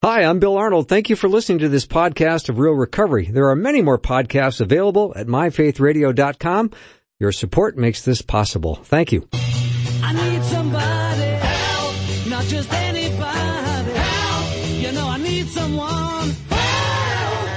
Hi, I'm Bill Arnold. Thank you for listening to this podcast of Real Recovery. There are many more podcasts available at myfaithradio.com. Your support makes this possible. Thank you. I need somebody help, not just anybody help. You know I need someone help.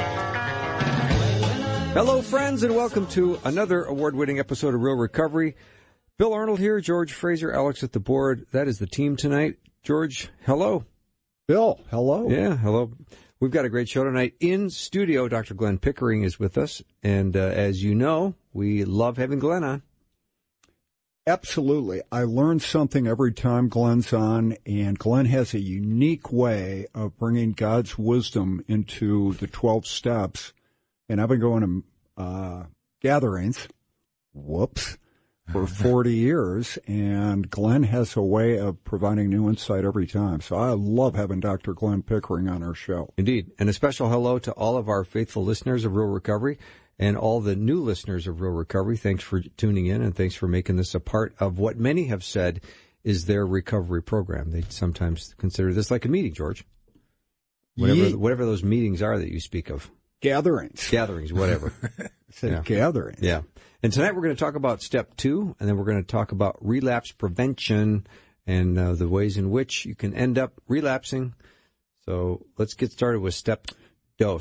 Hello, friends, and welcome to another award-winning episode of Real Recovery. Bill Arnold here, George Fraser, Alex at the board. That is the team tonight. George, hello. Bill, hello. Yeah, hello. We've got a great show tonight. In studio, Dr. Glenn Pickering is with us. And as you know, we love having Glenn on. Absolutely. I learn something every time Glenn's on, and Glenn has a unique way of bringing God's wisdom into the 12 steps. And I've been going to gatherings, for 40 years, and Glenn has a way of providing new insight every time. So I love having Dr. Glenn Pickering on our show. Indeed. And a special hello to all of our faithful listeners of Real Recovery and all the new listeners of Real Recovery. Thanks for tuning in, and thanks for making this a part of what many have said is their recovery program. They sometimes consider this like a meeting, George. Whatever those meetings are that you speak of. Gatherings, whatever. Gatherings. Yeah. And tonight we're going to talk about step 2, and then we're going to talk about relapse prevention and the ways in which you can end up relapsing. So let's get started with step 2.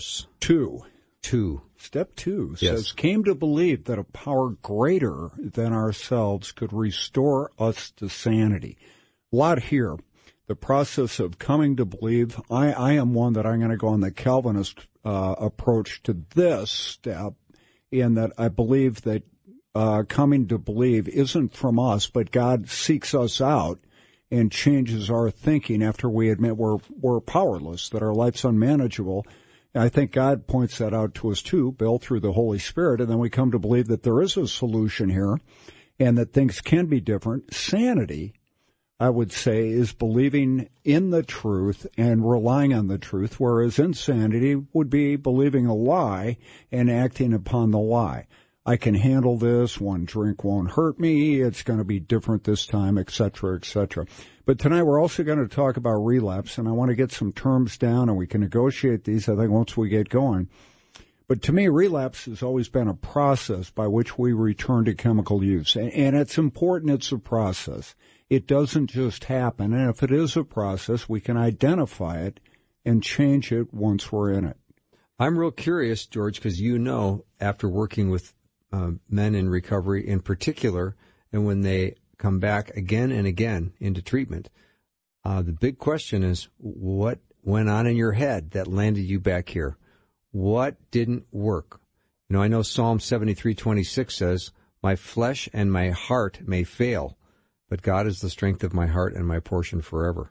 Step 2 says, came to believe that a power greater than ourselves could restore us to sanity. A lot here. The process of coming to believe, I am one that I'm going to go on the Calvinist approach to this step, in that I believe that coming to believe isn't from us, but God seeks us out and changes our thinking after we admit we're powerless, that our life's unmanageable. And I think God points that out to us too, Bill, through the Holy Spirit, and then we come to believe that there is a solution here and that things can be different. Sanity, I would say, is believing in the truth and relying on the truth, whereas insanity would be believing a lie and acting upon the lie. I can handle this, one drink won't hurt me, it's going to be different this time, etc., etc. But tonight we're also going to talk about relapse, and I want to get some terms down, and we can negotiate these, I think, once we get going. But to me, relapse has always been a process by which we return to chemical use. And it's important it's a process. It doesn't just happen. And if it is a process, we can identify it and change it once we're in it. I'm real curious, George, because you know, after working with men in recovery in particular, and when they come back again and again into treatment, the big question is, what went on in your head that landed you back here? What didn't work? You know, I know Psalm 73:26 says, my flesh and my heart may fail, but God is the strength of my heart and my portion forever.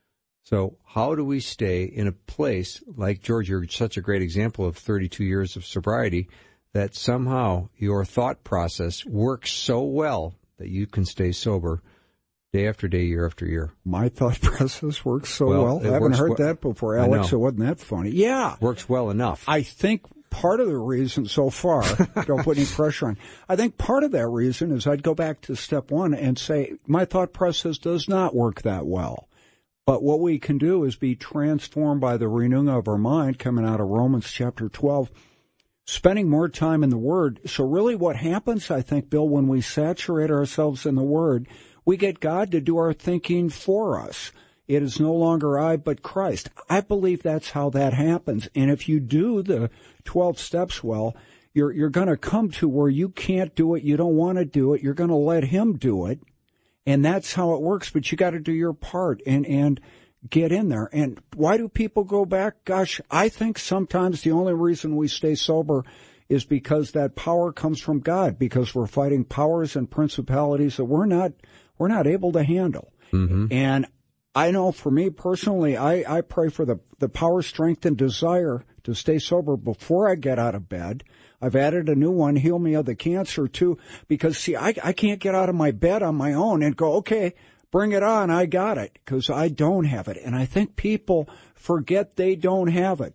So how do we stay in a place, like George, you're such a great example of 32 years of sobriety, that somehow your thought process works so well that you can stay sober day after day, year after year? My thought process works so well. I haven't heard that before, Alex, so wasn't that funny? Yeah. Works well enough. I think part of the reason so far, don't put any pressure on, I think part of that reason is I'd go back to step 1 and say, my thought process does not work that well. But what we can do is be transformed by the renewing of our mind, coming out of Romans chapter 12, spending more time in the Word. So really what happens, I think, Bill, when we saturate ourselves in the Word, we get God to do our thinking for us. It is no longer I, but Christ. I believe that's how that happens. And if you do the 12 steps well, you're going to come to where you can't do it, you don't want to do it, you're going to let Him do it. And that's how it works, but you got to do your part and get in there. And why do people go back? Gosh, I think sometimes the only reason we stay sober is because that power comes from God, because we're fighting powers and principalities that we're not able to handle. Mm-hmm. And I know for me personally, I pray for the power, strength, and desire to stay sober before I get out of bed. I've added a new one, heal me of the cancer, too, because, see, I can't get out of my bed on my own and go, okay, bring it on, I got it, because I don't have it. And I think people forget they don't have it.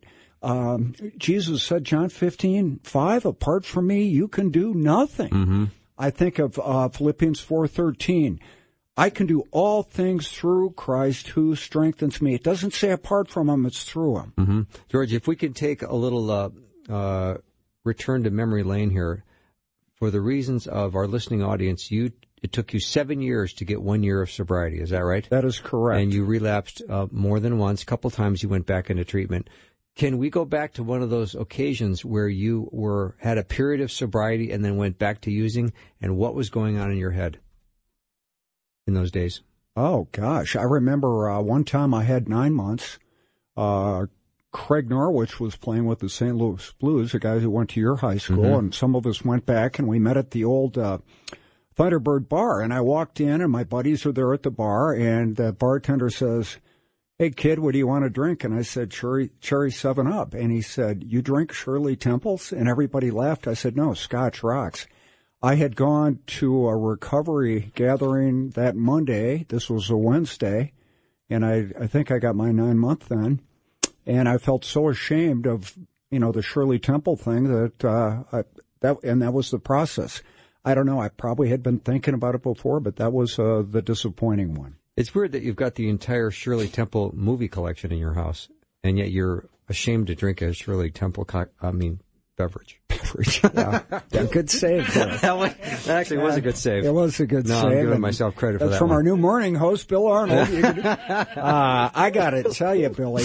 Jesus said, John 15:5, apart from me, you can do nothing. Mm-hmm. I think of Philippians 4:13. I can do all things through Christ who strengthens me. It doesn't say apart from him, it's through him. Mm-hmm. George, if we could take a little return to memory lane here. For the reasons of our listening audience, it took you 7 years to get 1 year of sobriety. Is that right? That is correct. And you relapsed more than once. A couple times you went back into treatment. Can we go back to one of those occasions where you had a period of sobriety and then went back to using, and what was going on in your head in those days? Oh, gosh. I remember one time I had 9 months. Craig Norwich was playing with the St. Louis Blues, a guy who went to your high school, and some of us went back, and we met at the old Thunderbird Bar. And I walked in, and my buddies are there at the bar, and the bartender says, "Hey, kid, what do you want to drink?" And I said, Cherry 7-Up. And he said, "You drink Shirley Temples?" And everybody laughed. I said, "No, Scotch Rocks." I had gone to a recovery gathering that Monday. This was a Wednesday, and I think I got my 9-month then. And I felt so ashamed of, the Shirley Temple thing that was the process. I don't know. I probably had been thinking about it before, but that was the disappointing one. It's weird that you've got the entire Shirley Temple movie collection in your house, and yet you're ashamed to drink a Shirley Temple beverage. Yeah, good save there. That actually was a good save. It was a good save. I'm giving myself credit for that. That's from our new morning host, Bill Arnold. I got to tell you, Billy,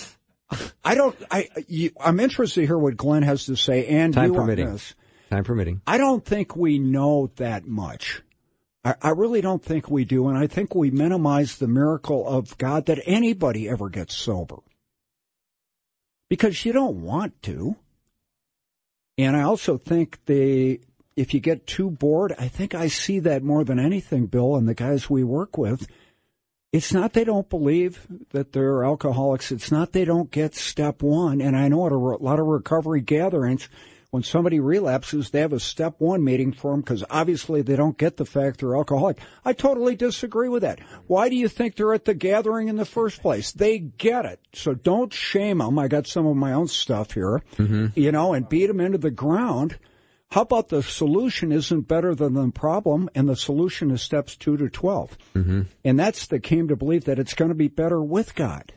I'm interested to hear what Glenn has to say, and Time you permitting. on this. Time permitting. I don't think we know that much. I really don't think we do, and I think we minimize the miracle of God that anybody ever gets sober. Because you don't want to. And I also think if you get too bored, I think I see that more than anything, Bill, and the guys we work with. It's not they don't believe that they're alcoholics. It's not they don't get step one. And I know at a lot of recovery gatherings, when somebody relapses, they have a step one meeting for them because obviously they don't get the fact they're alcoholic. I totally disagree with that. Why do you think they're at the gathering in the first place? They get it. So don't shame them. I got some of my own stuff here, and beat them into the ground. How about the solution isn't better than the problem, and the solution is steps 2 to 12. And that's the came to believe that it's going to be better with God.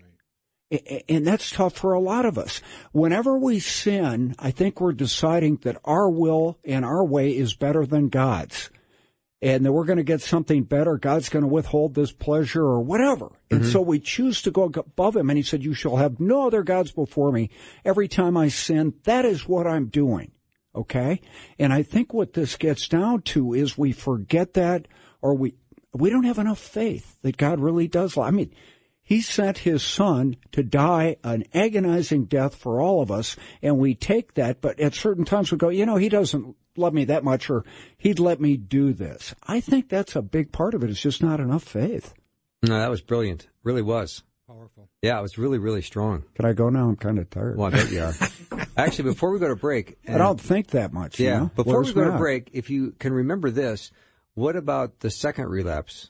And that's tough for a lot of us. Whenever we sin, I think we're deciding that our will and our way is better than God's. And that we're going to get something better. God's going to withhold this pleasure or whatever. And so we choose to go above him. And he said, "You shall have no other gods before me. Every time I sin, that is what I'm doing." Okay? And I think what this gets down to is we forget that, or we don't have enough faith that God really does. I mean, he sent his son to die an agonizing death for all of us, and we take that, but at certain times we go, he doesn't love me that much, or he'd let me do this. I think that's a big part of it. It's just not enough faith. No, that was brilliant. Really was. Powerful. Yeah, it was really, really strong. Can I go now? I'm kind of tired. Well, I bet you are. Actually, before we go to break... I don't think that much. Yeah, before we go to break, if you can remember this, what about the second relapse?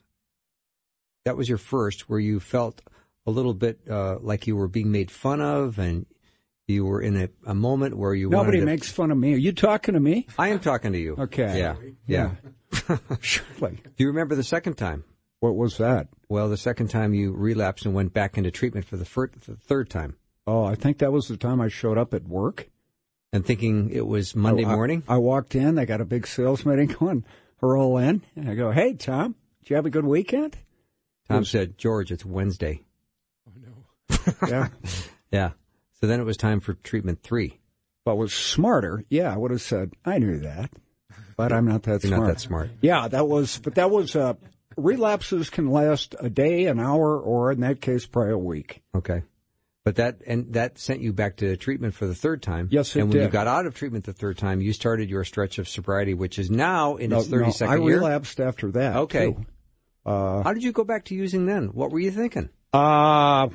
That was your first, where you felt a little bit like you were being made fun of, and you were in a moment where you Nobody wanted to... makes fun of me. Are you talking to me? I am talking to you. Okay. Yeah. Surely. Do you remember the second time? What was that? Well, the second time you relapsed and went back into treatment for the third time. Oh, I think that was the time I showed up at work. And thinking it was Monday morning? I walked in. They got a big sales meeting going. I roll in, and I go, "Hey, Tom, did you have a good weekend?" Tom said, "George, it's Wednesday." Oh, no. Yeah. Yeah. So then it was time for treatment 3. But was smarter. Yeah, I would have said, "I knew that." But I'm not that You're smart. not that smart. Yeah, that was relapses can last a day, an hour, or in that case, probably a week. Okay. But that sent you back to treatment for the third time. Yes, it did. And when you got out of treatment the third time, you started your stretch of soberity, which is now in its 32nd year. I relapsed after that. Okay. Too. How did you go back to using then? What were you thinking? I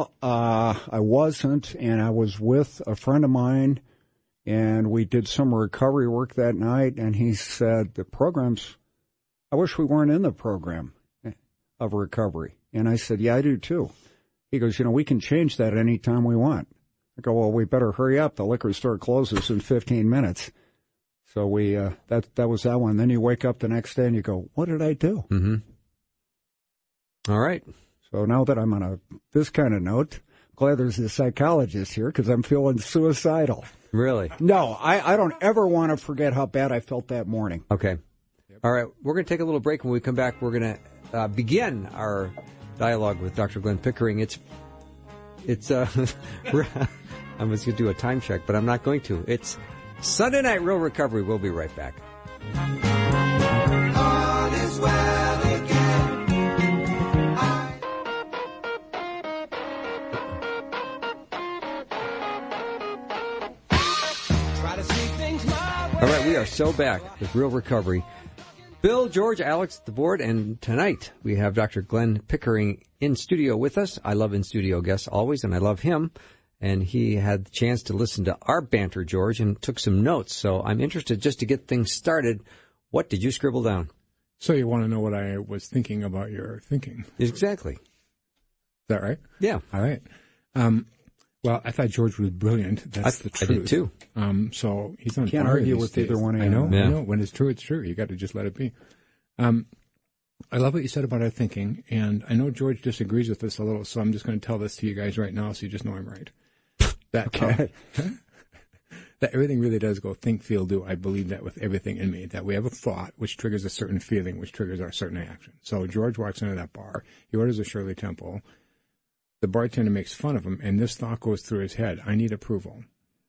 wasn't, and I was with a friend of mine, and we did some recovery work that night, and he said, I wish we weren't in the program of recovery. And I said, "Yeah, I do too." He goes, "We can change that any time we want." I go, "Well, we better hurry up. The liquor store closes in 15 minutes. So that was that one. Then you wake up the next day and you go, "What did I do?" Mm-hmm. All right. So now that I'm on this kind of note, glad there's a psychologist here because I'm feeling suicidal. Really? No, I don't ever want to forget how bad I felt that morning. Okay. All right. We're going to take a little break. When we come back, we're going to begin our dialogue with Dr. Glenn Pickering. It's I was going to do a time check, but I'm not going to. It's Sunday Night Real Recovery. We'll be right back. All is well again. Try to see things my way. All right, we are so back with Real Recovery. Bill, George, Alex, the board, and tonight we have Dr. Glenn Pickering in studio with us. I love in-studio guests always, and I love him. And he had the chance to listen to our banter, George, and took some notes. So I'm interested, just to get things started, what did you scribble down? So you want to know what I was thinking about your thinking? Exactly. Is that right? Yeah. All right. Well, I thought George was brilliant. That's the truth. I did too. So he's on Can't fire argue these with days. either one of I you. know. Yeah. I know. When it's true, it's true. You got to just let it be. I love what you said about our thinking, and I know George disagrees with this a little, so I'm just going to tell this to you guys right now, so you just know I'm right. That Okay. that everything really does go think, feel, do. I believe that with everything in me, that we have a thought which triggers a certain feeling, which triggers our certain action. So George walks into that bar. He orders a Shirley Temple. The bartender makes fun of him, and this thought goes through his head: I need approval.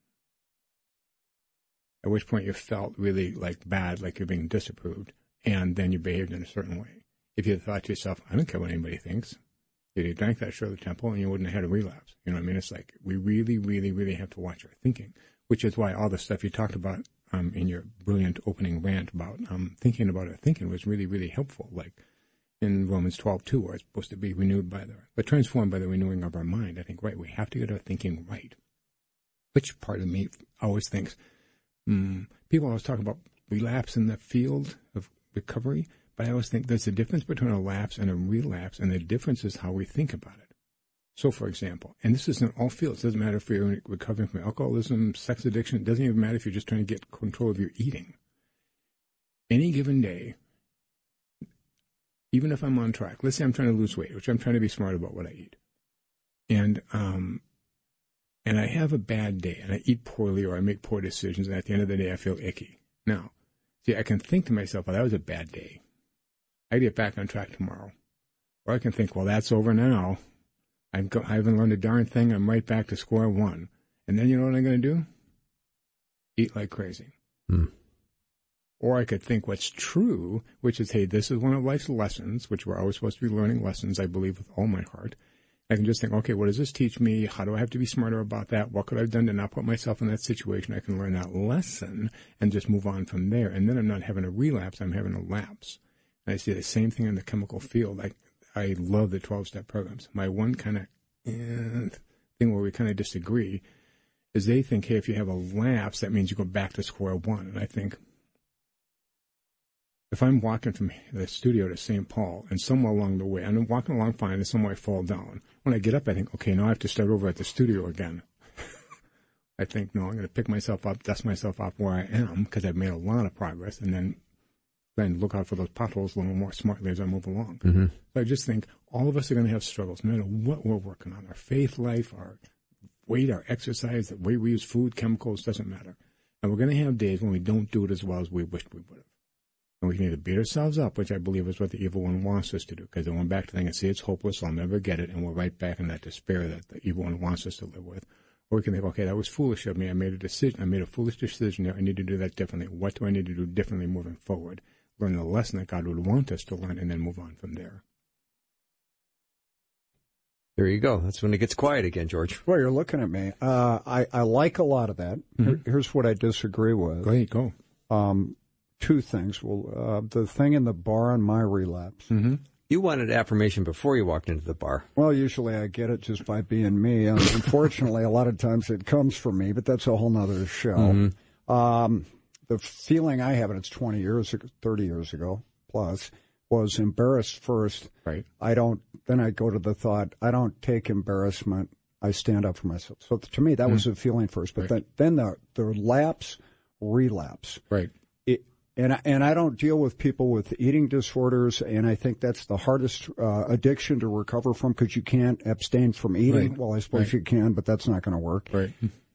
At which point you felt really like bad, like you're being disapproved, and then you behaved in a certain way. If you thought to yourself, I don't care what anybody thinks, you'd have drank that Shirley Temple and you wouldn't have had a relapse. You know what I mean? It's like we really, really, really have to watch our thinking, which is why all the stuff you talked about in your brilliant opening rant about thinking about our thinking was really, really helpful. Like in Romans 12:2, where it's supposed to be renewed but transformed by the renewing of our mind. I think, right, we have to get our thinking right. Which part of me always thinks, people always talk about relapse in the field of recovery, but I always think there's a difference between a lapse and a relapse, and the difference is how we think about it. So, for example, and this is in all fields. It doesn't matter if you're recovering from alcoholism, sex addiction. It doesn't even matter if you're just trying to get control of your eating. Any given day, even if I'm on track, let's say I'm trying to lose weight, which I'm trying to be smart about what I eat, and I have a bad day, and I eat poorly, or I make poor decisions, and at the end of the day, I feel icky. Now, see, I can think to myself, well, that was a bad day. I get back on track tomorrow. Or I can think, well, that's over now. I haven't learned a darn thing. I'm right back to square one. And then you know what I'm going to do? Eat like crazy. Or I could think what's true, which is, hey, this is one of life's lessons, which we're always supposed to be learning lessons, I believe, with all my heart. I can just think, okay, what does this teach me? How do I have to be smarter about that? What could I have done to not put myself in that situation? I can learn that lesson and just move on from there. And then I'm not having a relapse. I'm having a lapse. And I see the same thing in the chemical field. I love the 12-step programs. My one kind of thing where we kind of disagree is they think, hey, if you have a lapse, that means you go back to square one. And I think, if I'm walking from the studio to St. Paul and somewhere along the way, and I'm walking along fine and somewhere I fall down, when I get up, I think, okay, now I have to start over at the studio again. I think, no, I'm going to pick myself up, dust myself off where I am, because I've made a lot of progress, and then look out for those potholes a little more smartly as I move along. Mm-hmm. So I just think all of us are going to have struggles, no matter what we're working on. Our faith life, our weight, our exercise, the way we use food, chemicals, doesn't matter. And we're going to have days when we don't do it as well as we wished we would have. And we can either beat ourselves up, which I believe is what the evil one wants us to do, because then we're back to thinking, see, it's hopeless, I'll never get it, and we're right back in that despair that the evil one wants us to live with. Or we can think, okay, that was foolish of me. I made a decision. I made a foolish decision there. I need to do that differently. What do I need to do differently moving forward? Learn the lesson that God would want us to learn, and then move on from there. There you go. That's when it gets quiet again, George. Well, you're looking at me. I like a lot of that. Mm-hmm. Here's what I disagree with. Go ahead, go. Two things. Well, the thing in the bar on my relapse. Mm-hmm. You wanted affirmation before you walked into the bar. Well, usually I get it just by being me. Unfortunately, a lot of times it comes from me, but that's a whole nother show. Mm-hmm. The feeling I have, and it's 30 years ago plus, was embarrassed first. Right. Then I go to the thought, I don't take embarrassment, I stand up for myself. So to me, that was a feeling first. But right. then the relapse. Right. And I don't deal with people with eating disorders, and I think that's the hardest addiction to recover from because you can't abstain from eating. Right. Well, I suppose you can, but that's not going to work. Right.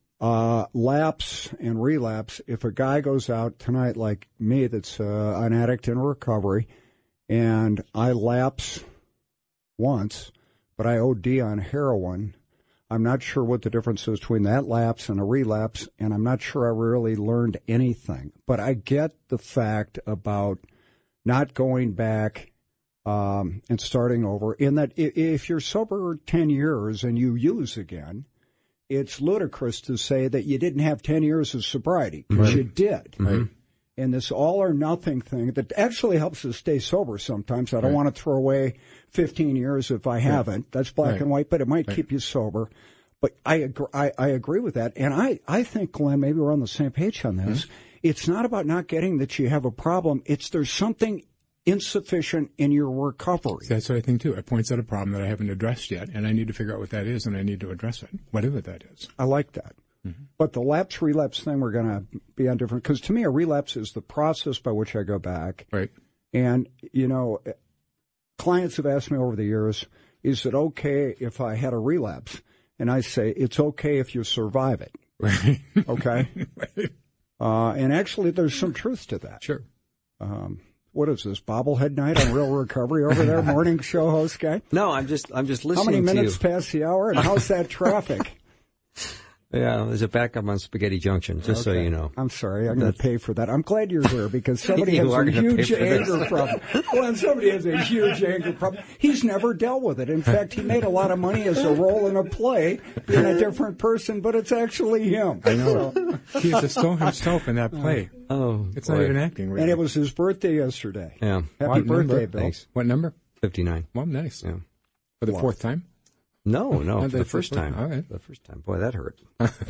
Lapse and relapse. If a guy goes out tonight like me that's an addict in recovery, and I lapse once, but I OD on heroin, I'm not sure what the difference is between that lapse and a relapse, and I'm not sure I really learned anything. But I get the fact about not going back and starting over, in that if you're sober 10 years and you use again, it's ludicrous to say that you didn't have 10 years of sobriety, because you did. Right. And this all or nothing thing that actually helps us stay sober sometimes. I don't want to throw away 15 years if I haven't. That's black and white, but it might keep you sober. But I agree with that. And I think, Glenn, maybe we're on the same page on this. Mm-hmm. It's not about not getting that you have a problem. It's there's something insufficient in your recovery. That's what I think, too. It points out a problem that I haven't addressed yet, and I need to figure out what that is, and I need to address it, whatever that is. I like that. Mm-hmm. But the lapse-relapse thing, we're going to be on different, because to me a relapse is the process by which I go back. Right. And, you know, clients have asked me over the years, is it okay if I had a relapse? And I say, it's okay if you survive it. Right. Okay? Right. And actually there's some truth to that. Sure. What is this, bobblehead night on Real Recovery over there, morning show host guy? No, I'm just listening to you. How many minutes past the hour, and how's that traffic? Yeah, there's a backup on Spaghetti Junction, just so you know. I'm sorry, I'm going to pay for that. I'm glad you're here because somebody has You are a gonna huge pay for this. anger problem. Well, somebody has a huge anger problem. He's never dealt with it. In fact, he made a lot of money as a role in a play, being a different person, but it's actually him. I know. He has to stole himself in that play. Oh, It's boy. not even acting, really. And it was his birthday yesterday. Yeah. Happy What birthday, number? Bill. Thanks. What number? 59. Well, nice. Yeah. For the fourth time? No, for the that's first the time. first- all right. The first time. Boy, that hurt.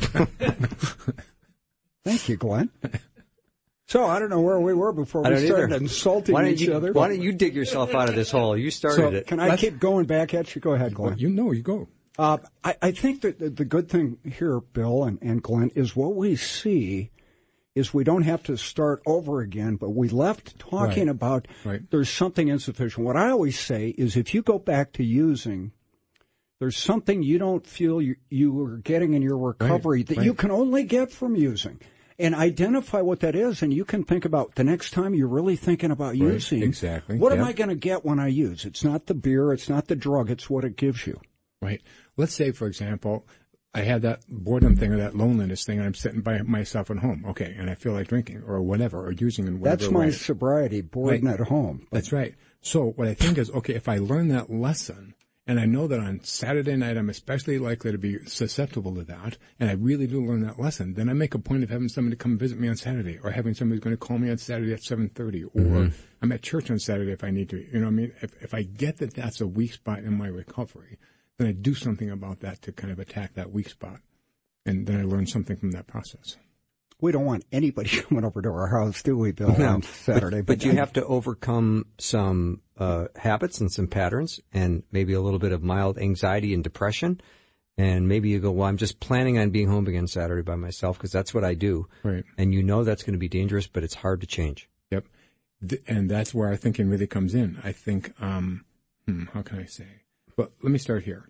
Thank you, Glenn. So I don't know where we were before I we don't started either. insulting each other. Why don't you dig yourself out of this hole? You started it. Can I keep going back at you? Go ahead, Glenn. Well, you go. I think that the good thing here, Bill and Glenn, is what we see is we don't have to start over again, but we left talking about there's something insufficient. What I always say is if you go back to using, there's something you don't feel you are getting in your recovery that you can only get from using. And identify what that is, and you can think about the next time you're really thinking about using. Exactly. What am I going to get when I use? It's not the beer, it's not the drug, it's what it gives you. Right. Let's say, for example, I had that boredom thing or that loneliness thing, and I'm sitting by myself at home, okay, and I feel like drinking or whatever, or using in whatever That's my way. sobriety, bored and at home. That's right. So what I think is, okay, if I learn that lesson, and I know that on Saturday night I'm especially likely to be susceptible to that, and I really do learn that lesson, then I make a point of having somebody come visit me on Saturday, or having somebody who's going to call me on Saturday at 7:30, or I'm at church on Saturday if I need to. You know what I mean? If I get that that's a weak spot in my recovery, then I do something about that to kind of attack that weak spot, and then I learn something from that process. We don't want anybody coming over to our house, do we, Bill, on Saturday? But you have to overcome some habits and some patterns and maybe a little bit of mild anxiety and depression. And maybe you go, well, I'm just planning on being home again Saturday by myself because that's what I do. Right. And you know that's going to be dangerous, but it's hard to change. Yep. And that's where our thinking really comes in. I think, how can I say? But let me start here.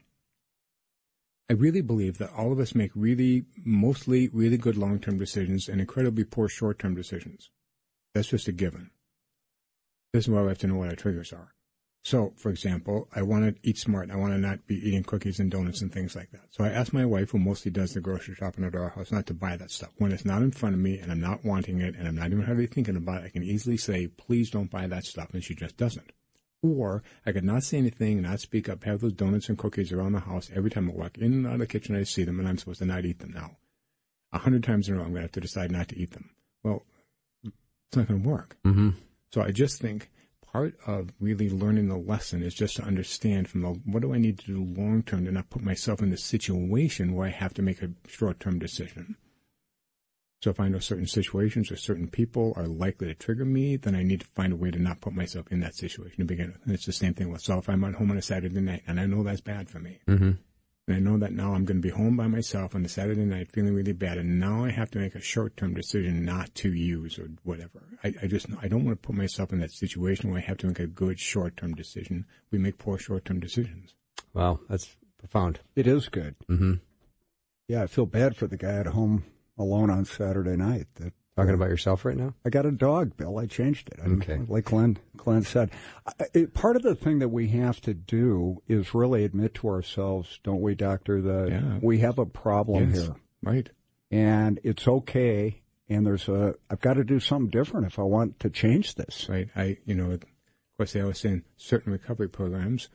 I really believe that all of us make mostly really good long-term decisions and incredibly poor short-term decisions. That's just a given. This is why we have to know what our triggers are. So, for example, I want to eat smart. I want to not be eating cookies and donuts and things like that. So I asked my wife, who mostly does the grocery shopping at our house, not to buy that stuff. When it's not in front of me and I'm not wanting it and I'm not even hardly thinking about it, I can easily say, please don't buy that stuff, and she just doesn't. Or I could not say anything, not speak up, have those donuts and cookies around the house. Every time I walk in and out of the kitchen, I see them, and I'm supposed to not eat them now. 100 times in a row, I'm going to have to decide not to eat them. Well, it's not going to work. Mm-hmm. So I just think part of really learning the lesson is just to understand what do I need to do long-term to not put myself in the situation where I have to make a short-term decision. So if I know certain situations or certain people are likely to trigger me, then I need to find a way to not put myself in that situation to begin with. And it's the same thing with, so if I'm at home on a Saturday night and I know that's bad for me, And I know that now I'm going to be home by myself on a Saturday night feeling really bad, and now I have to make a short-term decision not to use or whatever. I don't want to put myself in that situation where I have to make a good short-term decision. We make poor short-term decisions. Wow, that's profound. It is good. Mm-hmm. Yeah, I feel bad for the guy at home alone on Saturday night. Talking about yourself right now? I got a dog, Bill. I changed it. Okay. Like Glenn said, part of the thing that we have to do is really admit to ourselves, don't we, Doctor, that we have a problem here. Right. And it's okay. And I've got to do something different if I want to change this. Right. Of course, they always say in certain recovery programs,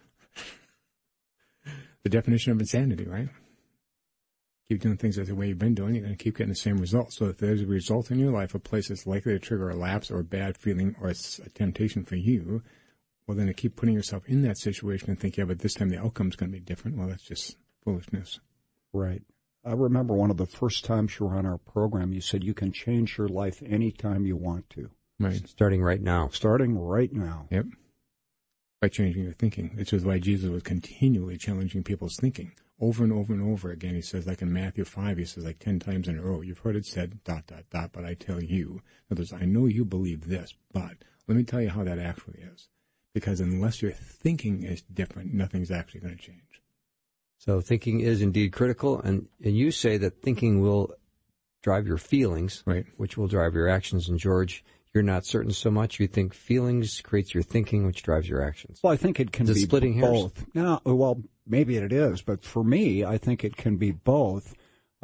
the definition of insanity, right? Keep doing things the way you've been doing, you're going to keep getting the same result. So if there's a result in your life, a place that's likely to trigger a lapse or a bad feeling or it's a temptation for you, well, then to keep putting yourself in that situation and think, yeah, but this time the outcome's going to be different. Well, that's just foolishness. Right. I remember one of the first times you were on our program, you said you can change your life anytime you want to. Right. Starting right now. Starting right now. Yep. By changing your thinking. Which is why Jesus was continually challenging people's thinking. Over and over and over again, he says, like in Matthew 5, he says like 10 times in a row, you've heard it said, ... but I tell you. In other words, I know you believe this, but let me tell you how that actually is. Because unless your thinking is different, nothing's actually going to change. So thinking is indeed critical, and you say that thinking will drive your feelings, right, which will drive your actions. And George, you're not certain so much. You think feelings creates your thinking, which drives your actions. Well, I think it can be splitting both. hairs? No, well, maybe it is, but for me, I think it can be both.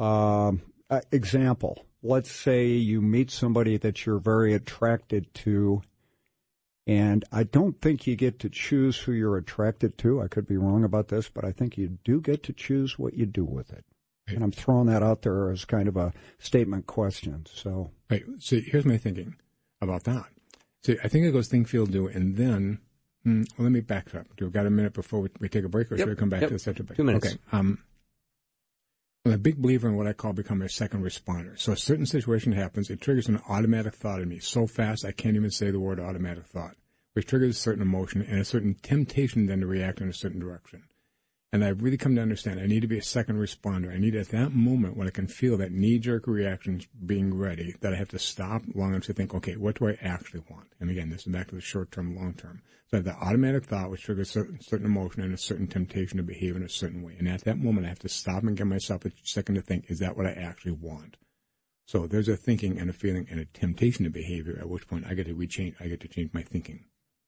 Example, let's say you meet somebody that you're very attracted to, and I don't think you get to choose who you're attracted to. I could be wrong about this, but I think you do get to choose what you do with it. Right. And I'm throwing that out there as kind of a statement question. So, right. So here's my thinking about that. So I think it goes think, feel, do, and then, let me back up. Do we got a minute before we take a break, or should we come back to the subject? 2 minutes. Okay. I'm a big believer in what I call becoming a second responder. So a certain situation happens, it triggers an automatic thought in me so fast I can't even say the word automatic thought, which triggers a certain emotion and a certain temptation then to react in a certain direction. And I've really come to understand I need to be a second responder. I need at that moment when I can feel that knee-jerk reactions being ready, that I have to stop long enough to think, okay, what do I actually want? And again, this is back to the short-term, long-term. So I have the automatic thought which triggers a certain emotion and a certain temptation to behave in a certain way. And at that moment, I have to stop and give myself a second to think, is that what I actually want? So there's a thinking and a feeling and a temptation to behavior, at which point I get to change my thinking.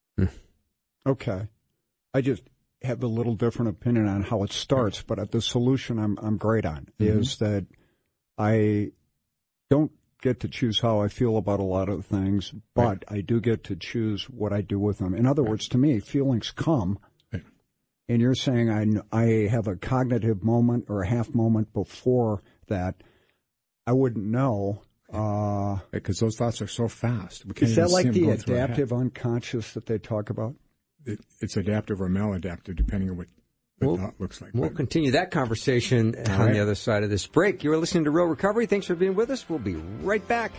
Okay. I just have a little different opinion on how it starts, but the solution I'm great on is that I don't get to choose how I feel about a lot of things, but I do get to choose what I do with them. In other words, to me, feelings come, and you're saying I have a cognitive moment or a half moment before that. I wouldn't know. Because those thoughts are so fast. Is that like the adaptive unconscious that they talk about? It's adaptive or maladaptive, depending on what the thought looks like. We'll continue that conversation on the other side of this break. You're listening to Real Recovery. Thanks for being with us. We'll be right back.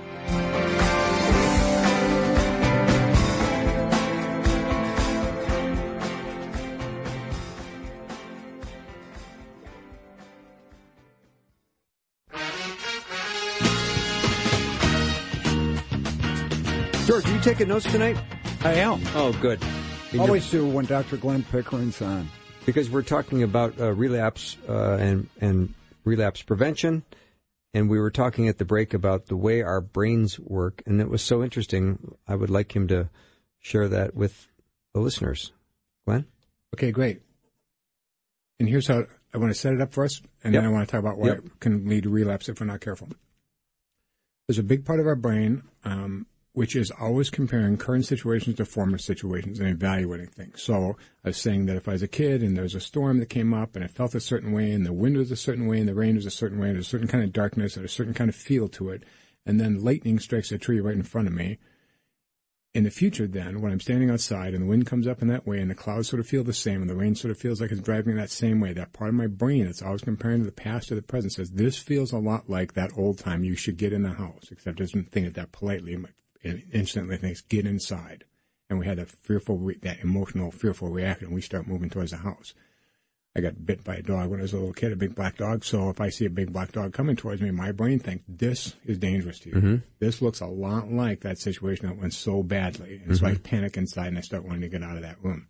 George, are you taking notes tonight? I am. Oh, good. Always do when Dr. Glenn Pickering's on. Because we're talking about relapse and relapse prevention, and we were talking at the break about the way our brains work, and it was so interesting. I would like him to share that with the listeners. Glenn? Okay, great. And here's how I want to set it up for us, and then I want to talk about what can lead to relapse if we're not careful. There's a big part of our brain which is always comparing current situations to former situations and evaluating things. So I was saying that if I was a kid and there was a storm that came up and it felt a certain way and the wind was a certain way and the rain was a certain way and there's a certain kind of darkness and a certain kind of feel to it, and then lightning strikes a tree right in front of me, in the future then, when I'm standing outside and the wind comes up in that way and the clouds sort of feel the same and the rain sort of feels like it's driving in that same way, that part of my brain that's always comparing to the past to the present says, this feels a lot like that old time you should get in the house, except it doesn't think it that politely. It instantly thinks, get inside. And we had that emotional, fearful reaction. We start moving towards the house. I got bit by a dog when I was a little kid, a big black dog. So if I see a big black dog coming towards me, my brain thinks this is dangerous to you. Mm-hmm. This looks a lot like that situation that went so badly. And so I panic inside and I start wanting to get out of that room.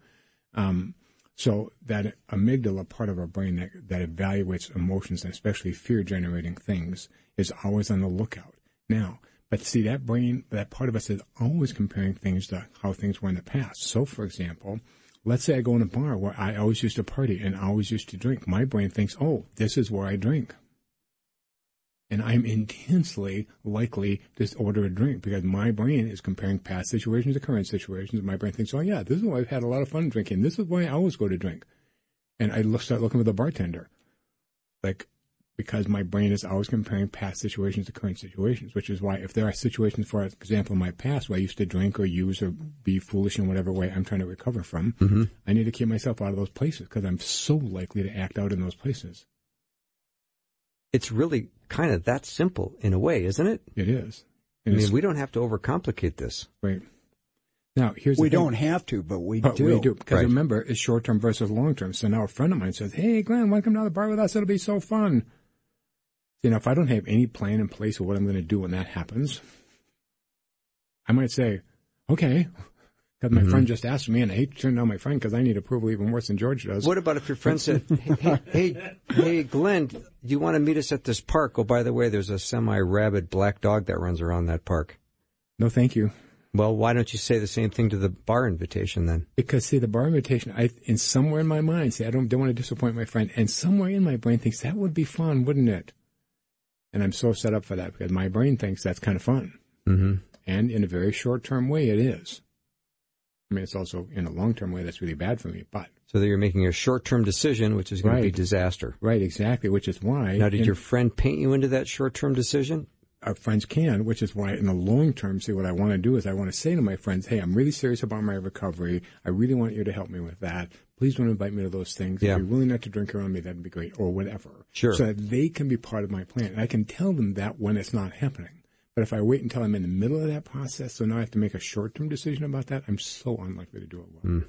So that amygdala part of our brain that evaluates emotions, and especially fear-generating things, is always on the lookout. Now, but see, that brain, that part of us is always comparing things to how things were in the past. So, for example, let's say I go in a bar where I always used to party and always used to drink. My brain thinks, oh, this is where I drink. And I'm intensely likely to order a drink because my brain is comparing past situations to current situations. My brain thinks, oh, yeah, this is why I've had a lot of fun drinking. This is why I always go to drink. And I start looking for the bartender. Because my brain is always comparing past situations to current situations, which is why if there are situations, for example, in my past where I used to drink or use or be foolish in whatever way I'm trying to recover from, I need to keep myself out of those places because I'm so likely to act out in those places. It's really kind of that simple in a way, isn't it? It is. I mean, we don't have to overcomplicate this. Right. Now, here's the thing. We don't have to, but we do. We do. Because remember, it's short-term versus long-term. So now a friend of mine says, hey, Glenn, want to come down to the bar with us? It'll be so fun. You know, if I don't have any plan in place of what I'm going to do when that happens, I might say, okay, because my friend just asked me, and I hate to turn down my friend because I need approval even worse than George does. What about if your friend said, hey, Glenn, do you want to meet us at this park? Oh, by the way, there's a semi-rabid black dog that runs around that park. No, thank you. Well, why don't you say the same thing to the bar invitation then? Because, see, the bar invitation, in somewhere in my mind, I don't want to disappoint my friend, and somewhere in my brain thinks that would be fun, wouldn't it? And I'm so set up for that because my brain thinks that's kind of fun. Mm-hmm. And in a very short-term way, it is. I mean, it's also in a long-term way that's really bad for me. But so that you're making a short-term decision, which is going to be disaster. Right, exactly, which is why... Now, did your friend paint you into that short-term decision? Our friends can, which is why in the long term, see, what I want to do is I want to say to my friends, hey, I'm really serious about my recovery. I really want you to help me with that. Please don't invite me to those things. Yeah. If you're willing not to drink around me, that'd be great, or whatever. Sure. So that they can be part of my plan. And I can tell them that when it's not happening. But if I wait until I'm in the middle of that process, so now I have to make a short-term decision about that, I'm so unlikely to do it well.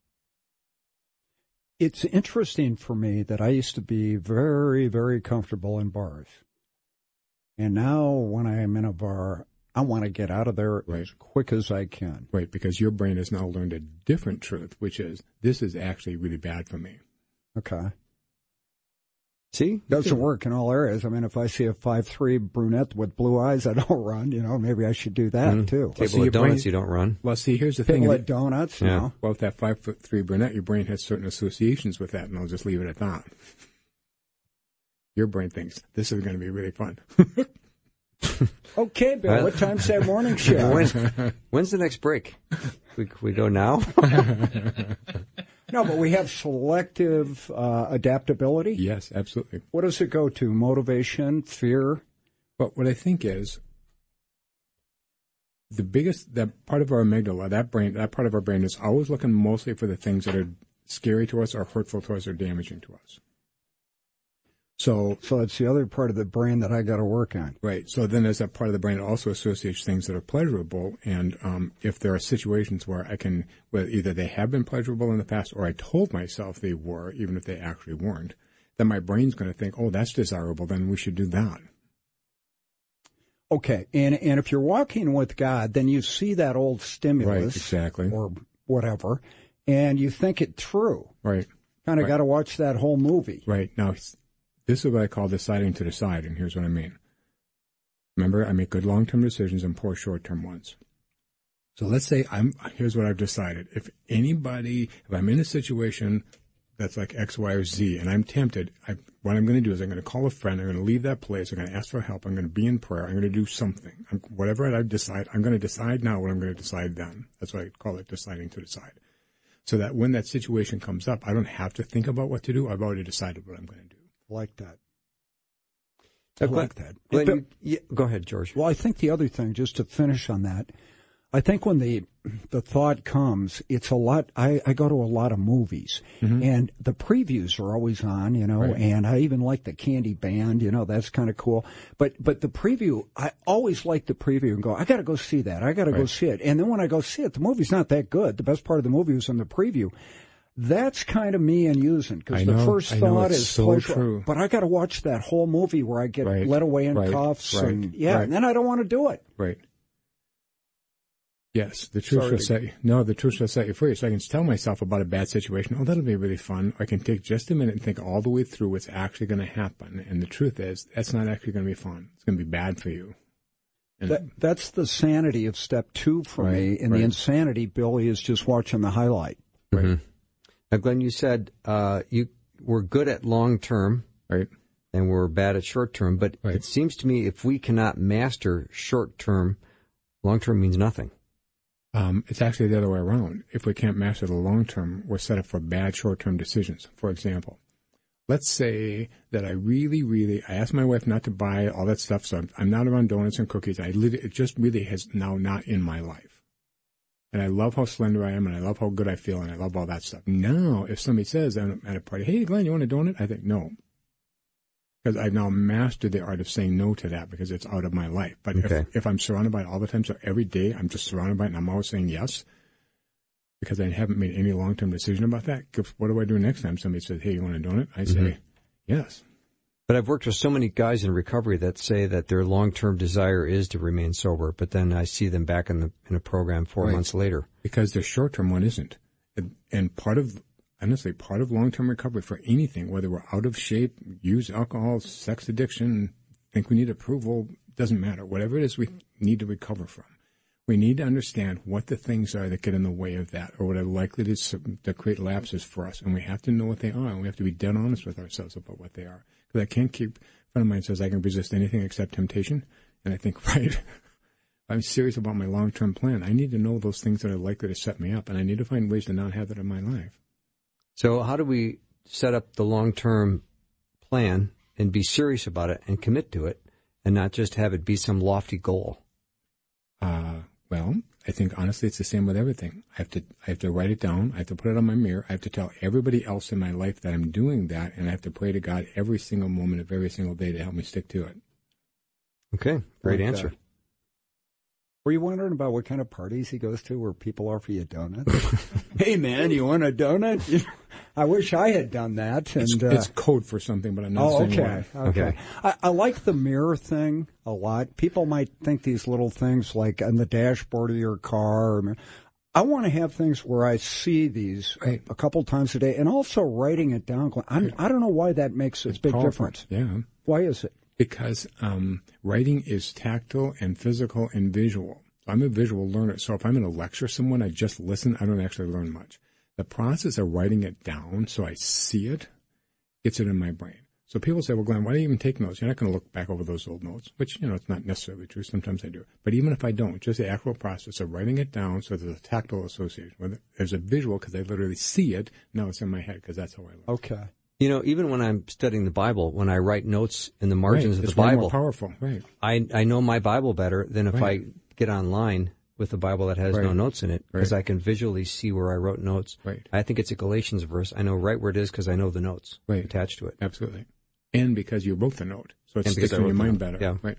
It's interesting for me that I used to be very, very comfortable in bars. And now when I am in a bar, I want to get out of there as quick as I can. Right, because your brain has now learned a different truth, which is this is actually really bad for me. Okay. See? Doesn't work in all areas. I mean, if I see a 5'3" brunette with blue eyes, I don't run. You know, maybe I should do that, too. Table of donuts, you don't run. Well, see, here's the thing. Table of donuts, yeah. Well, with that 5'3" brunette, your brain has certain associations with that, and I'll just leave it at that. Your brain thinks, this is going to be really fun. Okay, Bill, what time's that morning show? When's the next break? We go now? No, but we have selective adaptability. Yes, absolutely. What does it go to? Motivation, fear? But what I think is that part of our amygdala, that part of our brain is always looking mostly for the things that are scary to us or hurtful to us or damaging to us. So it's the other part of the brain that I got to work on. Right. So then there's that part of the brain that also associates things that are pleasurable. And if there are situations where where either they have been pleasurable in the past or I told myself they were, even if they actually weren't, then my brain's going to think, oh, that's desirable, then we should do that. Okay. And if you're walking with God, then you see that old stimulus. Right, exactly. Or whatever, and you think it true. Right. Kind of got to watch that whole movie. Right. Now, this is what I call deciding to decide, and here's what I mean. Remember, I make good long-term decisions and poor short-term ones. So let's say here's what I've decided. If I'm in a situation that's like X, Y, or Z, and I'm tempted, what I'm going to do is I'm going to call a friend, I'm going to leave that place, I'm going to ask for help, I'm going to be in prayer, I'm going to do something. Whatever I decide, I'm going to decide now what I'm going to decide then. That's what I call it, deciding to decide. So that when that situation comes up, I don't have to think about what to do. I've already decided what I'm going to do. Like that. Glenn, go ahead, George. Well, I think the other thing, just to finish on that, I think when the thought comes, it's a lot. I go to a lot of movies, and the previews are always on, and I even like the Candy Band, that's kind of cool. But the preview, I always like the preview and go, I got to go see that. I got to go see it. And then when I go see it, the movie's not that good. The best part of the movie was in the preview. That's kind of me and using, because the first thought is so pleasure. true. But I got to watch that whole movie where I get led away in cuffs, and and then I don't want to do it. Right. Yes, the truth will set you free. So I can tell myself about a bad situation. Oh, that'll be really fun. I can take just a minute and think all the way through what's actually going to happen. And the truth is, that's not actually going to be fun. It's going to be bad for you. That's the sanity of step 2 for me. And the insanity, Billy, is just watching the highlight. Right. Mm-hmm. Now, Glenn, you said you were good at long term, right, and we're bad at short term. But it seems to me if we cannot master short term, long term means nothing. It's actually the other way around. If we can't master the long term, we're set up for bad short term decisions. For example, let's say that I asked my wife not to buy all that stuff, so I'm not around donuts and cookies. It just really has now not in my life. And I love how slender I am, and I love how good I feel, and I love all that stuff. Now, if somebody says I'm at a party, hey, Glenn, you want a donut? I think, no. Because I've now mastered the art of saying no to that because it's out of my life. But if I'm surrounded by it all the time, so every day I'm just surrounded by it and I'm always saying yes, because I haven't made any long-term decision about that, what do I do next time somebody says, hey, you want a donut? I say, yes. But I've worked with so many guys in recovery that say that their long-term desire is to remain sober, but then I see them back in a program 4 months later. Because their short-term one isn't. And part of long-term recovery for anything, whether we're out of shape, use alcohol, sex addiction, think we need approval, doesn't matter. Whatever it is we need to recover from, we need to understand what the things are that get in the way of that, or what are likely to create lapses for us. And we have to know what they are, and we have to be dead honest with ourselves about what they are. Because I can't keep, a friend of mine says I can resist anything except temptation. And I think, right, I'm serious about my long-term plan. I need to know those things that are likely to set me up, and I need to find ways to not have that in my life. So how do we set up the long-term plan and be serious about it and commit to it and not just have it be some lofty goal? Well, I think honestly it's the same with everything. I have to write it down. I have to put it on my mirror. I have to tell everybody else in my life that I'm doing that, and I have to pray to God every single moment of every single day to help me stick to it. Okay, great answer. Were you wondering about what kind of parties he goes to where people offer you donuts? Hey, man, you want a donut? I wish I had done that. And it's code for something, but I'm not saying okay. why. Okay. I like the mirror thing a lot. People might think these little things like on the dashboard of your car. I want to have things where I see these a couple times a day, and also writing it down. I don't know why that makes a big difference. Yeah. Why is it? Because writing is tactile and physical and visual. I'm a visual learner, so if I'm in a lecture someone, I just listen. I don't actually learn much. The process of writing it down so I see it gets it in my brain. So people say, well, Glenn, why do you even take notes? You're not going to look back over those old notes, which, it's not necessarily true. Sometimes I do. But even if I don't, just the actual process of writing it down so there's a tactile association. There's a visual because I literally see it. Now it's in my head because that's how I learn. Okay. Even when I'm studying the Bible, when I write notes in the margins of the Bible, more powerful. Right. I know my Bible better than if I get online with a Bible that has no notes in it, because I can visually see where I wrote notes. Right. I think it's a Galatians verse. I know right where it is because I know the notes attached to it. Absolutely. And because you wrote the note, so it sticks in your mind better. Yeah. Right.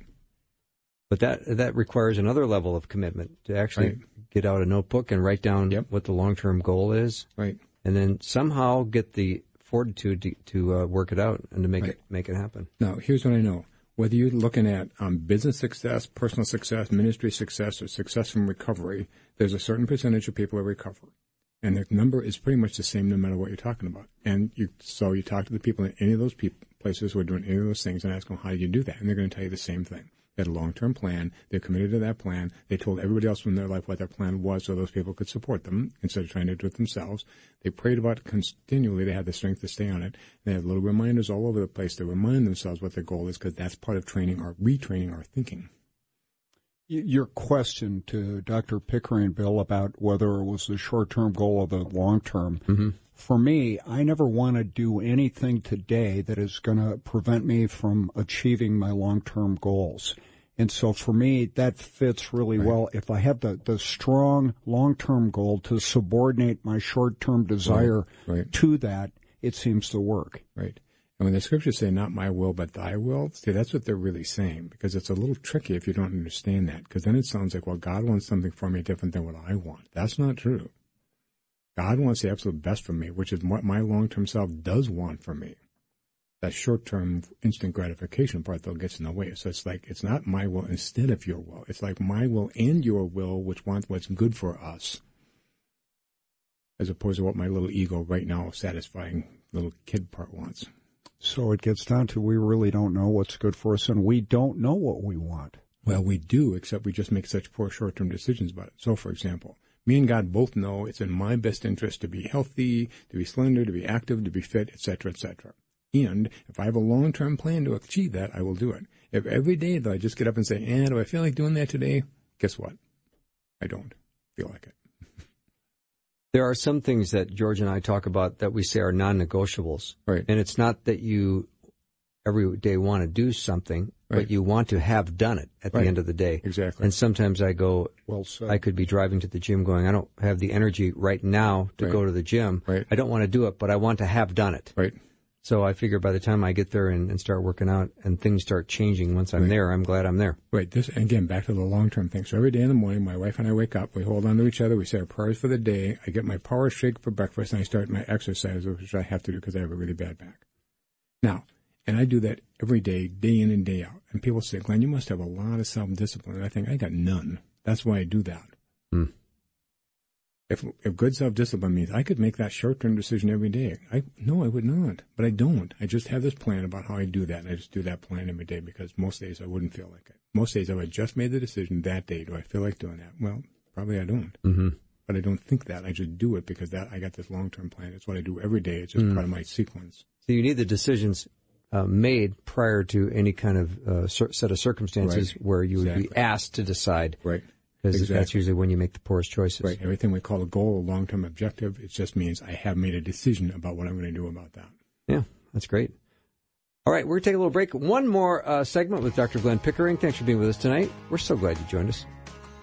But that requires another level of commitment to actually get out a notebook and write down what the long-term goal is. Right. And then somehow get the fortitude to work it out and to make it happen. Now, here's what I know. Whether you're looking at business success, personal success, ministry success, or success from recovery, there's a certain percentage of people that recover. And the number is pretty much the same no matter what you're talking about. And you talk to the people in any of those places who are doing any of those things and ask them, how do you do that? And they're going to tell you the same thing. They had a long-term plan. They're committed to that plan. They told everybody else in their life what their plan was so those people could support them instead of trying to do it themselves. They prayed about it continually. They had the strength to stay on it. They had little reminders all over the place to remind themselves what their goal is, because that's part of training or retraining our thinking. Your question to Dr. Pickering, Bill, about whether it was the short-term goal or the long-term, for me, I never want to do anything today that is going to prevent me from achieving my long-term goals. And so for me, that fits really well. If I have the strong long-term goal to subordinate my short-term desire to that, it seems to work. Right. And when the scriptures say, not my will, but thy will, see, that's what they're really saying, because it's a little tricky if you don't understand that, because then it sounds like, well, God wants something for me different than what I want. That's not true. God wants the absolute best for me, which is what my long-term self does want for me. That short-term instant gratification part, though, gets in the way. So it's like, it's not my will instead of your will. It's like my will and your will, which want what's good for us, as opposed to what my little ego right now, satisfying little kid part wants. So it gets down to we really don't know what's good for us, and we don't know what we want. Well, we do, except we just make such poor short-term decisions about it. So, for example, me and God both know it's in my best interest to be healthy, to be slender, to be active, to be fit, etc., etc. And if I have a long-term plan to achieve that, I will do it. If every day, though, I just get up and say, do I feel like doing that today? Guess what? I don't feel like it. There are some things that George and I talk about that we say are non-negotiables. Right. And it's not that you every day want to do something, right. but you want to have done it at right. the end of the day. Exactly. And sometimes I go, well said. I could be driving to the gym going, I don't have the energy right now to right. go to the gym. Right. I don't want to do it, but I want to have done it. Right. So I figure by the time I get there and start working out and things start changing once I'm right. there, I'm glad I'm there. Right. This, again, back to the long-term thing. So every day in the morning, my wife and I wake up, we hold on to each other, we say our prayers for the day, I get my power shake for breakfast, and I start my exercise, which I have to do because I have a really bad back. Now, and I do that every day, day in and day out. And people say, Glenn, you must have a lot of self-discipline. And I think, I got none. That's why I do that. Hmm. If good self-discipline means I could make that short-term decision every day, no, I would not. But I don't. I just have this plan about how I do that, and I just do that plan every day because most days I wouldn't feel like it. Most days I would just made the decision that day. Do I feel like doing that? Well, probably I don't. Mm-hmm. But I don't think that. I just do it because I got this long-term plan. It's what I do every day. It's just part of my sequence. So you need the decisions made prior to any kind of set of circumstances right. where you would exactly. be asked to decide. Right. Because exactly. that's usually when you make the poorest choices. Right. Everything we call a goal, a long-term objective, it just means I have made a decision about what I'm going to do about that. Yeah, that's great. All right, we're going to take a little break. One more segment with Dr. Glenn Pickering. Thanks for being with us tonight. We're so glad you joined us.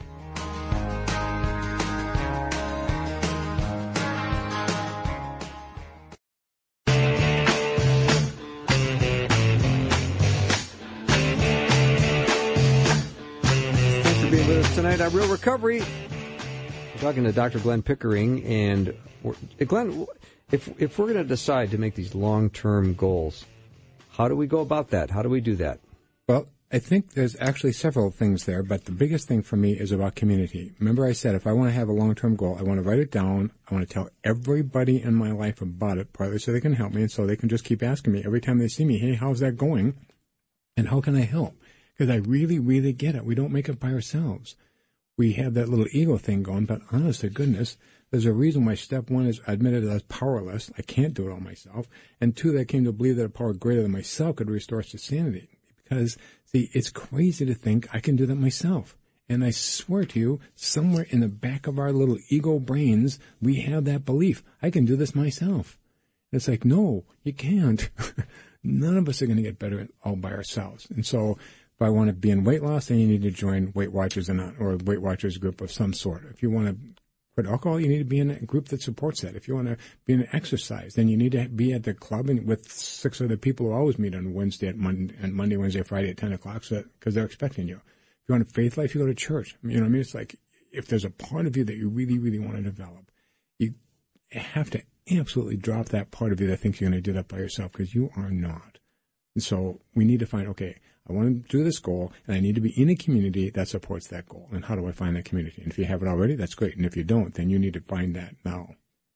Tonight on Real Recovery, we're talking to Dr. Glenn Pickering, and Glenn, if we're going to decide to make these long-term goals, how do we go about that? How do we do that? Well, I think there's actually several things there, but the biggest thing for me is about community. Remember I said if I want to have a long-term goal, I want to write it down. I want to tell everybody in my life about it, partly so they can help me and so they can just keep asking me every time they see me, hey, how's that going? And how can I help? Because I really, really get it. We don't make it by ourselves. We have that little ego thing going, but honest to goodness, there's a reason why step one is admitted as powerless. I can't do it all myself. And two, that I came to believe that a power greater than myself could restore us to sanity. Because, see, it's crazy to think I can do that myself. And I swear to you, somewhere in the back of our little ego brains, we have that belief. I can do this myself. And it's like, no, you can't. None of us are going to get better all by ourselves. And so if I want to be in weight loss, then you need to join Weight Watchers or a Weight Watchers group of some sort. If you want to quit alcohol, you need to be in a group that supports that. If you want to be in exercise, then you need to be at the club and with 6 other people who always meet on Monday, Wednesday, Friday at 10 o'clock because they're expecting you. If you want a faith life, you go to church. You know what I mean? It's like if there's a part of you that you really, really want to develop, you have to absolutely drop that part of you that thinks you're going to do that by yourself because you are not. And so we need to find, okay, I want to do this goal, and I need to be in a community that supports that goal. And how do I find that community? And if you have it already, that's great. And if you don't, then you need to find that now.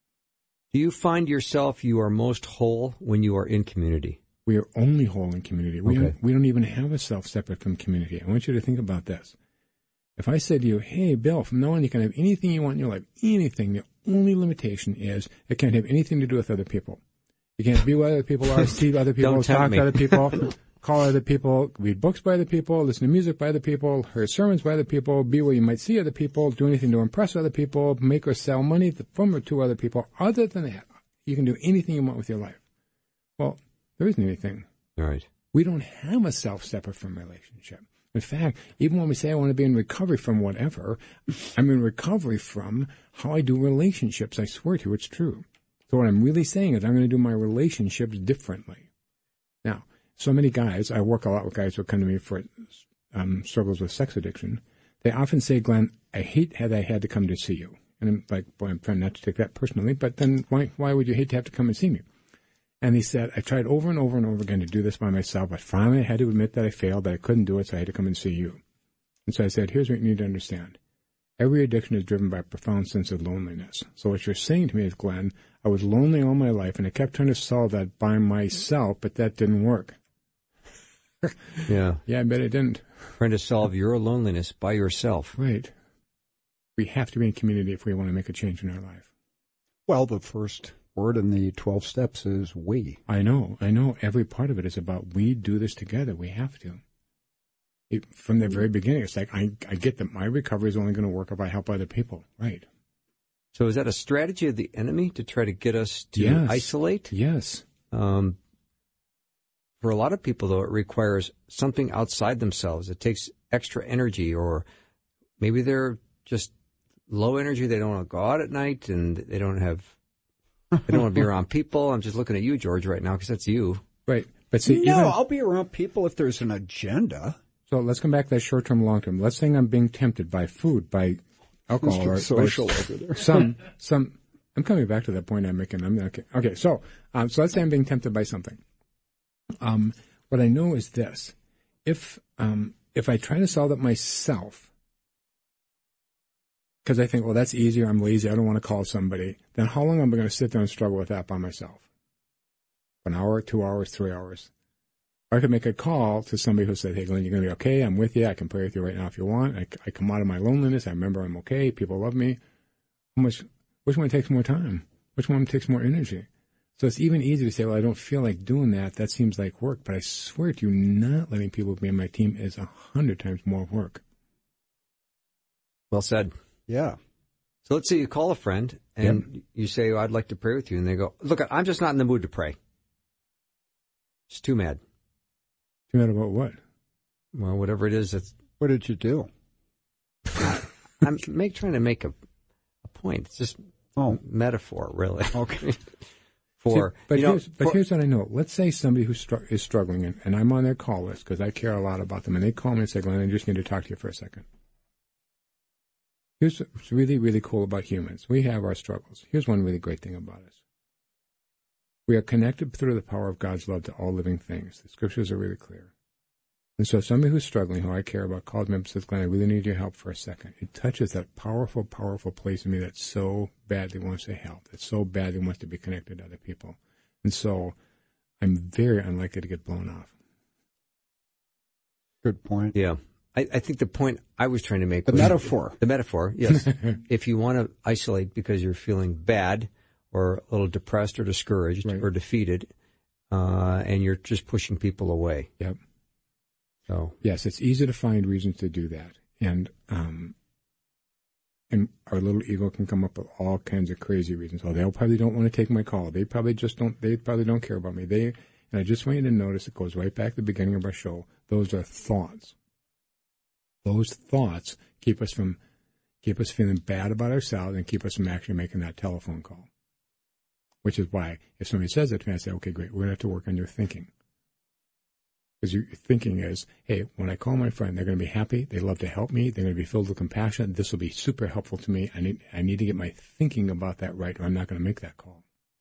Do you find yourself you are most whole when you are in community? We are only whole in community. We Okay. don't even have a self separate from community. I want you to think about this. If I said to you, hey, Bill, from now on you can have anything you want in your life, anything, the only limitation is it can't have anything to do with other people. You can't be with other people, or see other people, Don't tempt talk me. to other people, call other people, read books by other people, listen to music by other people, hear sermons by other people, be where you might see other people, do anything to impress other people, make or sell money from or to other people. Other than that, you can do anything you want with your life. Well, there isn't anything. All right. We don't have a self-separate from relationship. In fact, even when we say I want to be in recovery from whatever, I'm in recovery from how I do relationships. I swear to you, it's true. So what I'm really saying is I'm going to do my relationships differently. Now, so many guys, I work a lot with guys who come to me for struggles with sex addiction. They often say, Glenn, I hate that I had to come to see you. And I'm like, boy, I'm trying not to take that personally, but then why would you hate to have to come and see me? And he said, I tried over and over and over again to do this by myself, but finally I had to admit that I failed, that I couldn't do it, so I had to come and see you. And so I said, here's what you need to understand. Every addiction is driven by a profound sense of loneliness. So what you're saying to me is, Glenn, I was lonely all my life, and I kept trying to solve that by myself, but that didn't work. Yeah. Yeah, I bet it didn't. Trying to solve your loneliness by yourself. Right. We have to be in community if we want to make a change in our life. Well, the first word in the 12 steps is we. I know. Every part of it is about we do this together. We have to. From the very beginning, it's like, I get that my recovery is only going to work if I help other people. Right. So is that a strategy of the enemy to try to get us to isolate? Yes. For a lot of people, though, it requires something outside themselves. It takes extra energy, or maybe they're just low energy. They don't want to go out at night, and they don't want to be around people. I'm just looking at you, George, right now, because that's you. Right. But see, I'll be around people if there's an agenda. So let's come back to that short-term, long-term. Let's say I'm being tempted by food, by alcohol, or social over there. some. I'm coming back to that point I'm making. Okay. So let's say I'm being tempted by something. What I know is this: if I try to solve it myself, because I think, well, that's easier, I'm lazy, I don't want to call somebody, then how long am I going to sit there and struggle with that by myself? An hour, 2 hours, 3 hours. Or I could make a call to somebody who said, hey, Glenn, you're going to be okay. I'm with you. I can pray with you right now if you want. I come out of my loneliness. I remember I'm okay. People love me. Which one takes more time? Which one takes more energy? So it's even easy to say, well, I don't feel like doing that. That seems like work. But I swear to you, not letting people be on my team is 100 times more work. Well said. Yeah. So let's say you call a friend and you say, I'd like to pray with you. And they go, look, I'm just not in the mood to pray. Just too mad. Too mad about what? Well, whatever it is. What did you do? I'm trying to make a point. It's just metaphor, really. Okay. Here's what I know. Let's say somebody who is struggling, and I'm on their call list because I care a lot about them, and they call me and say, Glenn, I just need to talk to you for a second. Here's what's really, really cool about humans. We have our struggles. Here's one really great thing about us. We are connected through the power of God's love to all living things. The scriptures are really clear. And so somebody who's struggling, who I care about, calls me up and says, Glenn, I really need your help for a second. It touches that powerful, powerful place in me that so badly wants to help, that so badly wants to be connected to other people. And so I'm very unlikely to get blown off. Good point. Yeah. I think the point I was trying to make was... The metaphor, yes. If you want to isolate because you're feeling bad or a little depressed or discouraged or defeated, and you're just pushing people away. Yep. So yes, it's easy to find reasons to do that, and our little ego can come up with all kinds of crazy reasons. Oh, they probably don't want to take my call. They probably don't care about me. And I just want you to notice it goes right back to the beginning of our show. Those are thoughts. Those thoughts keep us feeling bad about ourselves and keep us from actually making that telephone call. Which is why if somebody says that to me, I say, okay, great, we're going to have to work on your thinking. Because your thinking is, hey, when I call my friend, they're going to be happy, they love to help me, they're going to be filled with compassion, this will be super helpful to me, I need to get my thinking about that right, or I'm not going to make that call.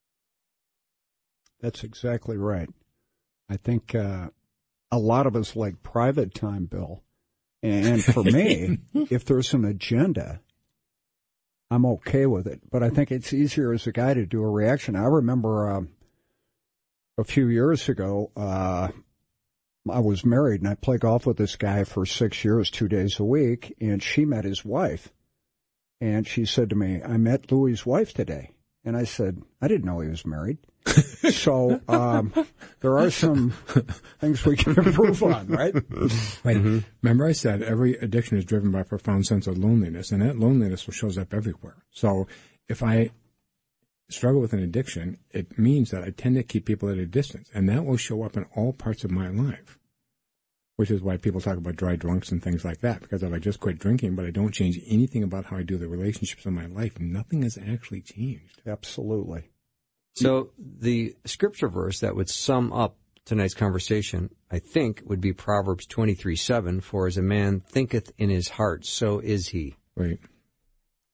That's exactly right. I think a lot of us like private time, Bill. And for me, if there's an agenda, I'm okay with it. But I think it's easier as a guy to do a reaction. I remember a few years ago, I was married, and I played golf with this guy for 6 years, 2 days a week, and she met his wife. And she said to me, I met Louie's wife today. And I said, I didn't know he was married. So there are some things we can improve on, right? Right. Mm-hmm. Remember I said every addiction is driven by a profound sense of loneliness, and that loneliness shows up everywhere. So if I struggle with an addiction, it means that I tend to keep people at a distance, and that will show up in all parts of my life, which is why people talk about dry drunks and things like that, because if I just quit drinking, but I don't change anything about how I do the relationships in my life, nothing has actually changed. Absolutely. So the scripture verse that would sum up tonight's conversation, I think, would be Proverbs 23:7, for as a man thinketh in his heart, so is he. Right.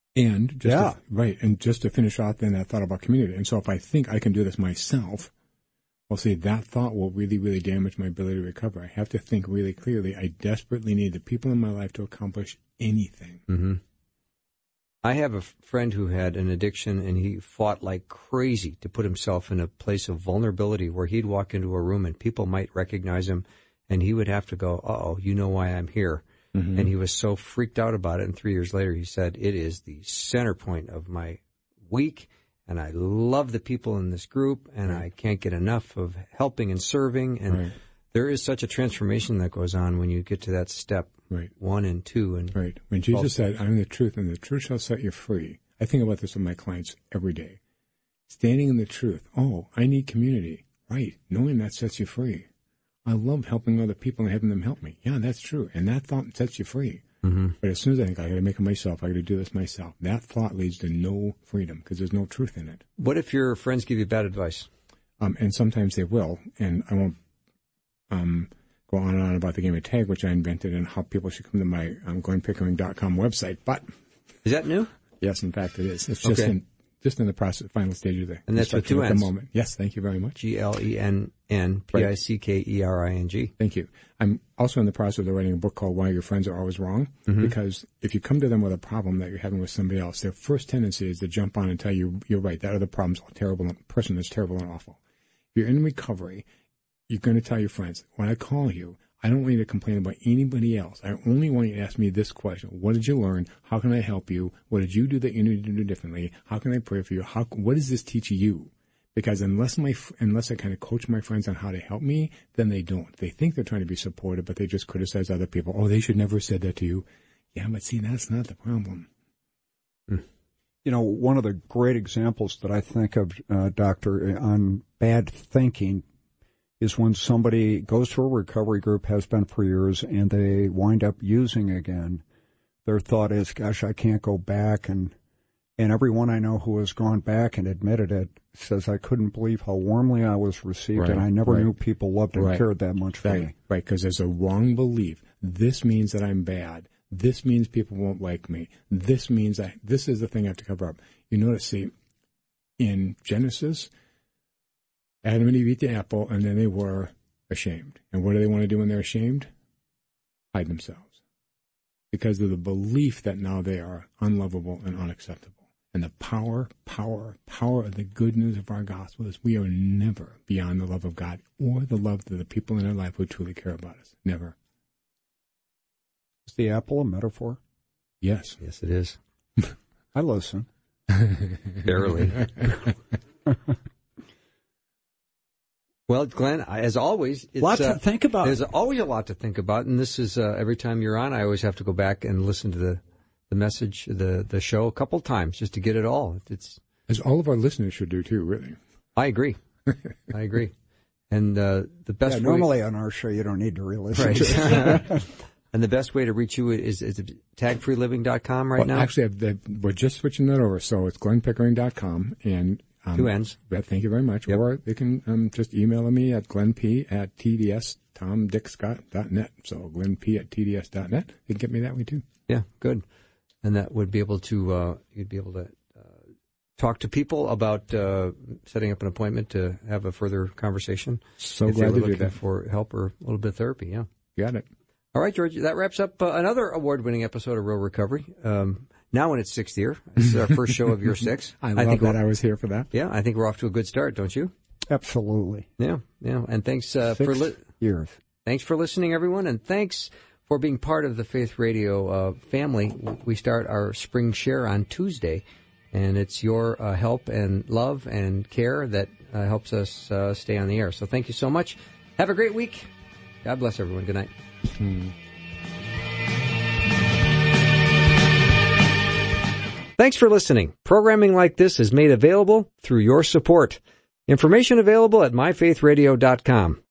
And just to finish off then that thought about community. And so if I think I can do this myself, well, see, that thought will really, really damage my ability to recover. I have to think really clearly. I desperately need the people in my life to accomplish anything. Mm-hmm. I have a friend who had an addiction, and he fought like crazy to put himself in a place of vulnerability where he'd walk into a room and people might recognize him, and he would have to go, uh-oh, you know why I'm here. Mm-hmm. And he was so freaked out about it. And 3 years later, he said, it is the center point of my week. And I love the people in this group, and I can't get enough of helping and serving. And there is such a transformation that goes on when you get to that step 1 and 2. And when Jesus said, I'm the truth, and the truth shall set you free, I think about this with my clients every day. Standing in the truth. Oh, I need community. Right. Knowing that sets you free. I love helping other people and having them help me. Yeah, that's true. And that thought sets you free. Mm-hmm. But as soon as I think, I got to make it myself, I got to do this myself, that thought leads to no freedom because there's no truth in it. What if your friends give you bad advice? And sometimes they will. And I won't go on and on about the game of tag, which I invented, and how people should come to my GlennPickering.com website. But is that new? Yes, in fact, it is. It's just in the process, final stage of the and that's with 2 N's. At the moment. Yes, thank you very much. GLENNPICKERING. Thank you. I'm also in the process of writing a book called Why Your Friends Are Always Wrong, because if you come to them with a problem that you're having with somebody else, their first tendency is to jump on and tell you, you're right, that other problem's terrible, and the person is terrible and awful. If you're in recovery, you're going to tell your friends, when I call you, I don't want you to complain about anybody else. I only want you to ask me this question. What did you learn? How can I help you? What did you do that you need to do differently? How can I pray for you? What does this teach you? Because unless I kind of coach my friends on how to help me, then they don't. They think they're trying to be supportive, but they just criticize other people. Oh, they should never have said that to you. Yeah, but see, that's not the problem. You know, one of the great examples that I think of, Doctor, on bad thinking is when somebody goes to a recovery group, has been for years, and they wind up using again. Their thought is, gosh, I can't go back. And everyone I know who has gone back and admitted it says, I couldn't believe how warmly I was received, and I never knew people loved and cared that much for me. Right, because there's a wrong belief. This means that I'm bad. This means people won't like me. This means this is the thing I have to cover up. You notice, see, in Genesis, Adam and Eve eat the apple, and then they were ashamed. And what do they want to do when they're ashamed? Hide themselves. Because of the belief that now they are unlovable and unacceptable. And the power of the good news of our gospel is we are never beyond the love of God or the love of the people in our life who truly care about us. Never. Is the apple a metaphor? Yes. Yes, it is. I listen. Barely. Well, Glenn, as always, it's lot to think about. There's always a lot to think about, and this is every time you're on, I always have to go back and listen to the message, the show a couple times just to get it all. It's as all of our listeners should do too, really. I agree. I agree. And the best way, normally on our show you don't need to re-listen. Right. And the best way to reach you is tagfreeliving.com now? Actually, we're just switching that over, so it's GlennPickering.com and 2 N's. Thank you very much. Yep. Or they can just email me at glenp@tdstomdickscott.net. So glenp@tds.net. You can get me that way too. Yeah, good. And that would be able to you'd be able to talk to people about setting up an appointment to have a further conversation. So glad to do that. For help or a little bit of therapy. Yeah, got it. All right, George. That wraps up another award-winning episode of Real Recovery. Now in its 6th year. This is our first show of year 6. I love that I was here for that. Yeah, I think we're off to a good start, don't you? Absolutely. Yeah. And thanks 6 years. Thanks for listening, everyone, and thanks for being part of the Faith Radio family. We start our spring share on Tuesday, and it's your help and love and care that helps us stay on the air. So thank you so much. Have a great week. God bless everyone. Good night. Thanks for listening. Programming like this is made available through your support. Information available at myfaithradio.com.